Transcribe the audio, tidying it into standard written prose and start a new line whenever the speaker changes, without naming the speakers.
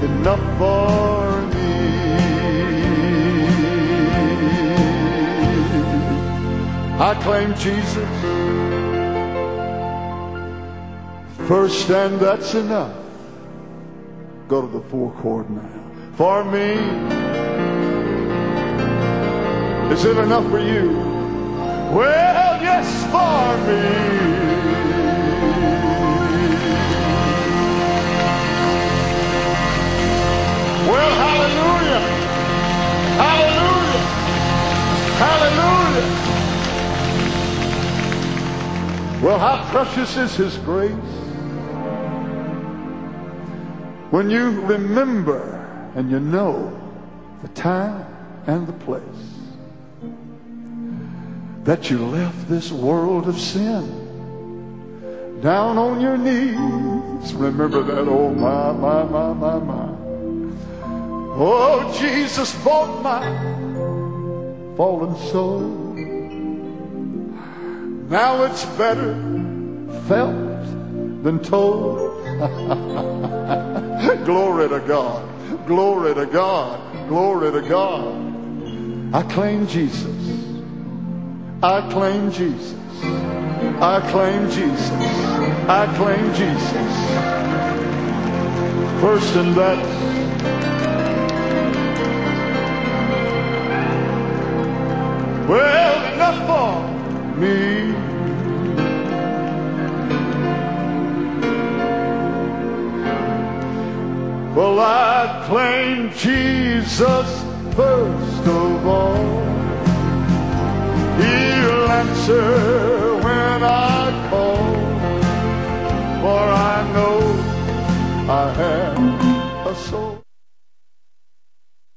enough for me. I claim Jesus first, and that's enough. Go to the forecourt now. For me, is it enough for you? Well, yes, for me. Well, hallelujah, hallelujah, hallelujah. Well, how precious is His grace when you remember and you know the time and the place that you left this world of sin down on your knees. Remember that, oh my, my, my, my, my. Oh, Jesus bought my fallen soul. Now it's better felt than told. Glory to God. Glory to God. Glory to God. I claim Jesus. I claim Jesus. I claim Jesus. I claim Jesus. First, and that's well enough for me. Well, I claim Jesus first of all. He'll answer when I call, for I know I have a soul.